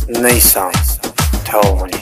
نیسان تاونی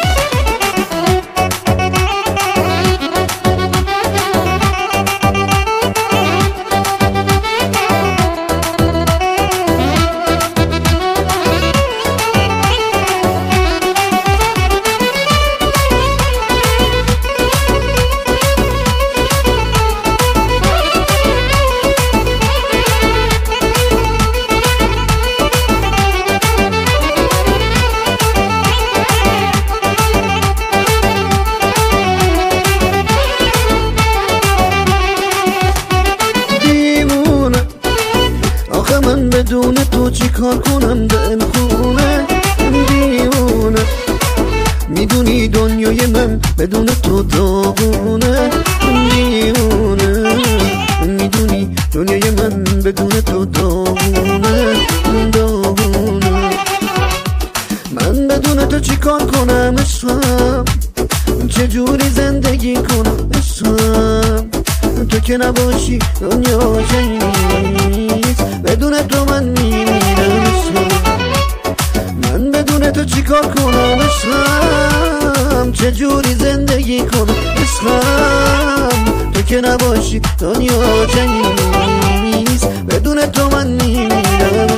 من بدون تو چی کار کنم دل خونه دیوونه میدونی دنیای من بدون تو داغونه دیوونه میدونی دنیای من بدون تو داغونه داغونه من بدون تو چی کار کنم عشقم چجوری زندگی کنم عشقم تو که نباشی دنیا نیست بدون تو من میمیرم من بدون تو چی کار کنم عشقم چجوری زندگی کنم عشقم تو که نباشی دنیا نیست بدون تو من میمیرم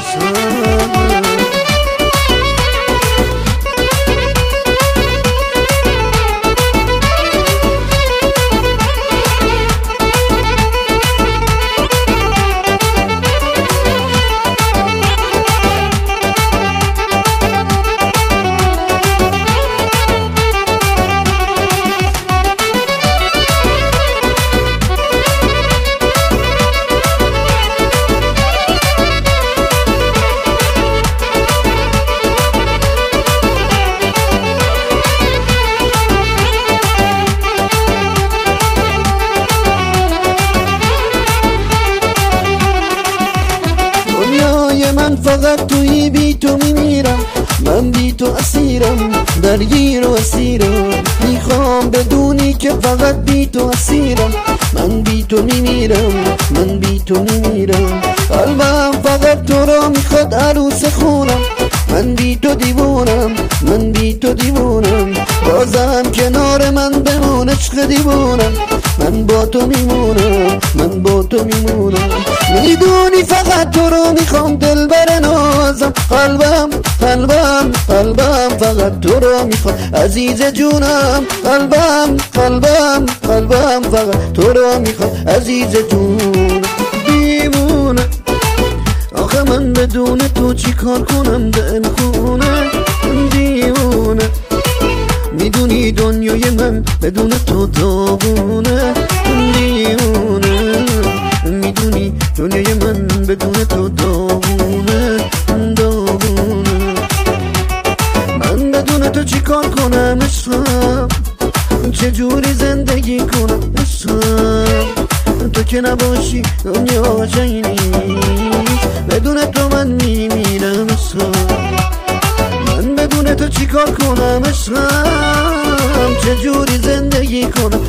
من فقط توی بی تو میمیرم من بی تو اسیرم درگیر و اسیرم میخوام بدونی که فقط بی تو اسیرم من بی تو میمیرم من بی تو میمیرم قلبم فقط تو را میخواد عروس خونم من بی تو دیوونم من بی تو دیوونم بازم کنار من بمون عشق دیوونم من با تو میمونم من با تو میمونم میدونی فقط تو رو میخوام دل بر نازم قلبم قلبم قلبم فقط تو رو میخوام عزیز جونم قلبم قلبم قلبم فقط تو رو میخوام عزیز جون دیوونه آخه من بدون تو چی کار کنم دل خونه دیوونه میدونی دنیای من بدون تو داغونه دیوونه میدونی دنیای من بدون تو داغونه داغونه من بدون تو چی کار کنم عشقم چجوری زندگی کنم عشقم تو که نباشی دنیا جایی نیست بدون تو من میمیرم عشقم من بدون تو چی کار کنم عشقم چجوری زندگی کنم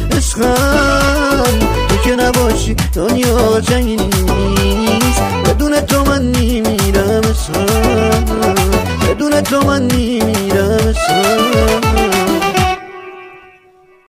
عشقم تو که نباشی دنیا جایی نیست بدون تو من میمیرم عشقم بدون تو من میمیرم عشقم